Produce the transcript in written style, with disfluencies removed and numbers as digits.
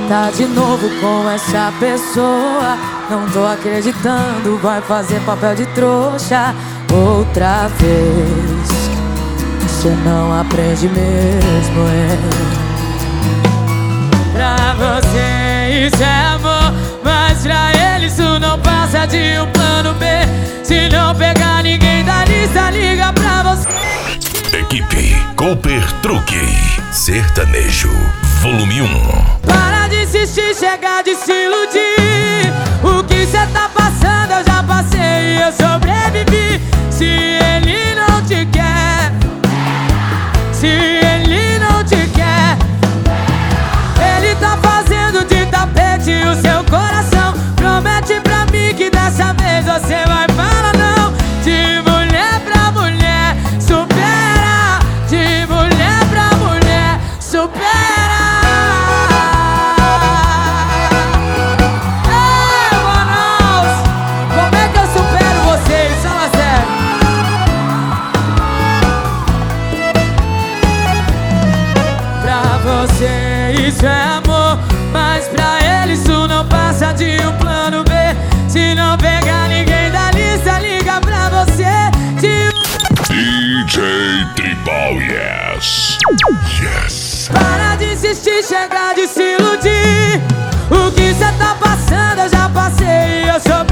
tá de novo com essa pessoa. Não tô acreditando, vai fazer papel de trouxa outra vez. Você não aprende mesmo, Pra você isso é amor, mas pra ele isso não passa de um plano B. Se não pegar ninguém da lista, liga pra você. Equipe Cooper Truque Sertanejo Volume 1. Para de insistir, chega de se iludir. O que cê tá passando eu já passei e eu sobrevivi. Se ele não te quer, se ele não te quer, ele tá fazendo de tapete o seu coração. Promete pra mim que dessa vez você vai falar não. De mulher pra mulher, supera. De mulher pra mulher, supera. Ei, Manaus, como é que eu supero vocês? Fala sério. Pra você isso é amor, mas pra ele isso não passa de um plano B. Se não pegar ninguém da lista, liga pra você. DJ Tribal, yes. Yes. Para de insistir, chega de se iludir. O que cê tá passando eu já passei e eu sou